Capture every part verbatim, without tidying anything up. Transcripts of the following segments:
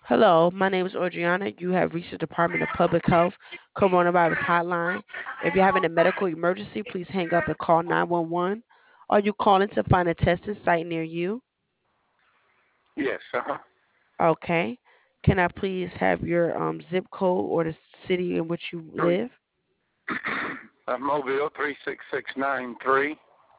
Hello, my name is Audriana. You have reached the Department of Public Health Coronavirus Hotline. If you're having a medical emergency, please hang up and call nine one one. Are you calling to find a testing site near you? Yes, uh-huh. Okay. Can I please have your um, zip code or the city in which you Three. live? uh, Mobile three six six nine three.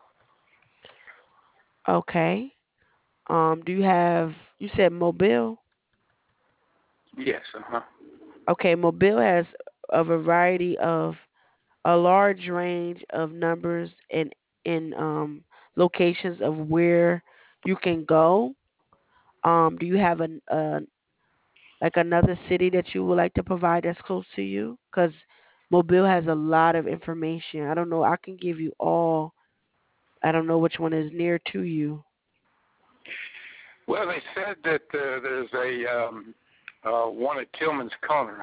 Okay. Um, do you have, you said Mobile? Yes, uh-huh. Okay, Mobile has a variety of a large range of numbers and in um, locations of where you can go. Um, do you have an uh, like another city that you would like to provide that's close to you? Because Mobile has a lot of information. I don't know. I can give you all. I don't know which one is near to you. Well, they said that uh, there's a um, uh, one at Tillman's Corner.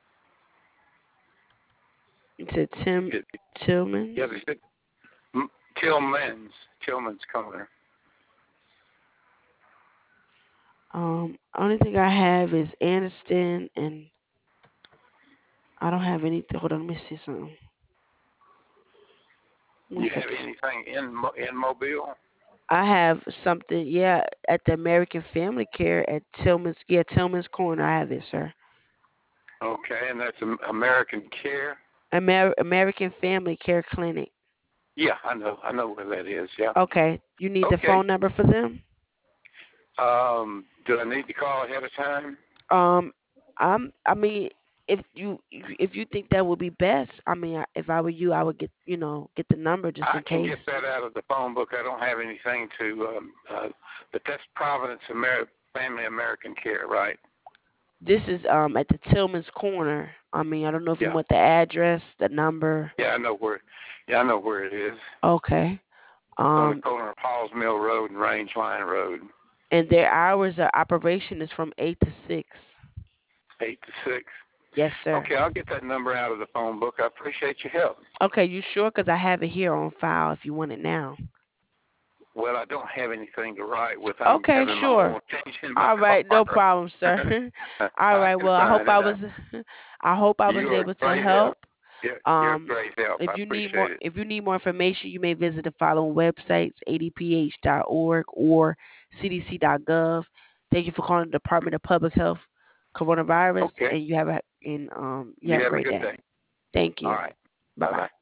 It's at Tim It, Tillman's. yeah, they said mm, Tillman's Tillman's Corner. Um, only thing I have is Aniston, and I don't have anything. Hold on, let me see something. One You have second. anything in Mo- in Mobile? I have something, yeah, at the American Family Care at Tillman's, yeah, Tillman's Corner. I have it, sir. Okay, and that's Am- American Care. Amer- American Family Care Clinic. Yeah, I know, I know where that is. Yeah. Okay, you need the Okay. phone number for them? Um, do I need to call ahead of time? Um, I'm, I mean, if you if you think that would be best, I mean, I- if I were you, I would get, you know, get the number just I in can case. get that out of the phone book. I don't have anything to, um, uh, but that's Providence Amer- Family American Care, right? This is um at the Tillman's Corner. I mean, I don't know if you Yeah. want the address, the number. Yeah, I know where. Yeah, I know where it is. Okay. It's on the Um, corner of Halls Mill Road and Range Line Road, and their hours of operation is from eight to six. eight to six. Yes, sir. Okay, I'll get that number out of the phone book. I appreciate your help. Okay, you sure? Because I have it here on file if you want it now. Well, I don't have anything to write with. I'm Okay, having my sure. oil change in my All right, no car. problem, sir. All I right. can Well, I hope find I it. was I, I hope I was you are a able to great help. help. You're, you're a Um, great help. if I you need more appreciate it. if you need more information, you may visit the following websites: a d p h dot org or c d c dot gov. Thank you for calling the Department of Public Health Coronavirus, Okay. and you have a and um you You have a have a great good day. day. Thank All you. right. Bye Bye bye. bye.